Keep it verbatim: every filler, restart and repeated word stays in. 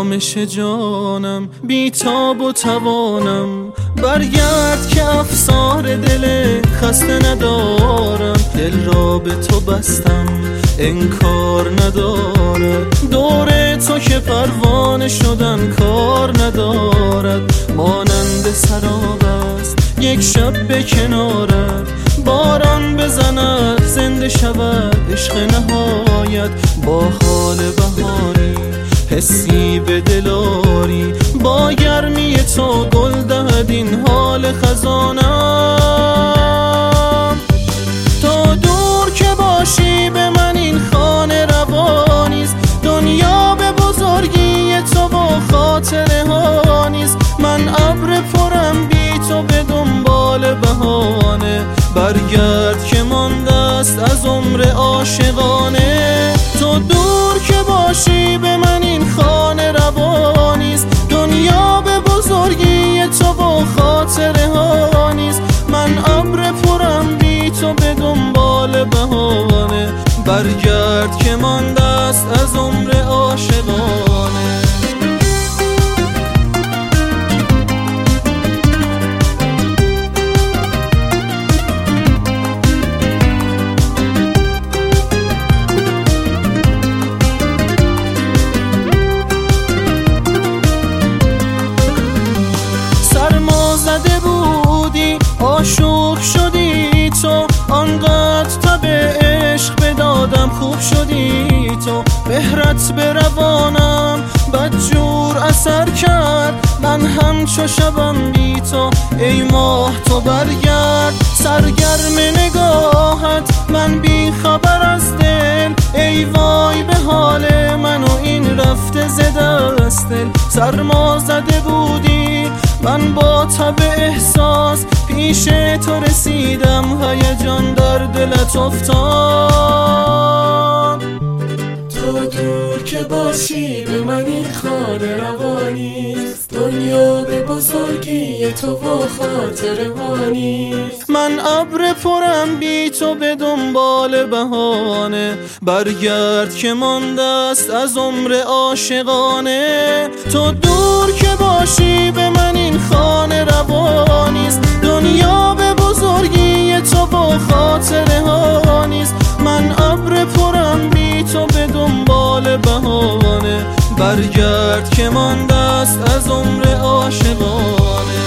آرامش جانم، بی تاب و توانم. برگرد که افسار دل خسته ندارم، دل را به تو بستم انکار ندارد. دور تو که پروانه شدن کار ندارد، مانند سراب است یک شب به کنارت. باران بزند زنده شود عشق نهایت، با حال بهاری حسی به دلاری. با گرمی تو گل دهد این حال خزانم. تا دور که باشی به من این خانه روانیست، دنیا به بزرگی تو و خاطره ها نیست. من ابر پرم بی تو به دنبال بهانه، برگرد که مانده است از عمر عاشقانه. تو دور که باشی به من این خانه روانیست، دنیا به بزرگی تو و خاطره ها نیست. من ابر پرم بی تو به دنبال بهانه، برگرد که مانده است از عمر عاشقانه. آشوب شدی تو، آنقدر تب عشق بدادم خوب شدی تو. مهرت به روانم بدجور اثر کرد، من همچو شبم بی تو. ای ماه تو برگرد سرگرم نگاهت، من بی خبر از دل. ای وای به حال من و این رفته ز دست دل. سرما زده بودی من با تب احساس، پیش تو رسیدم هیجان در دلت افتاد. تو دور که باشی به من این خانه روانیست، دنیا به بزرگی تو و خاطره ها نیست. من ابر پرم بی تو به دنبال بهانه، برگرد که مانده است از عمر عاشقانه. تو دور که باشی به من این خانه روانیست، دنیا به بزرگی تو و خاطره ها نیست. من ابر پرم بی تو به دنبال بهانه، برگرد که مانده است از عمر عاشقانه.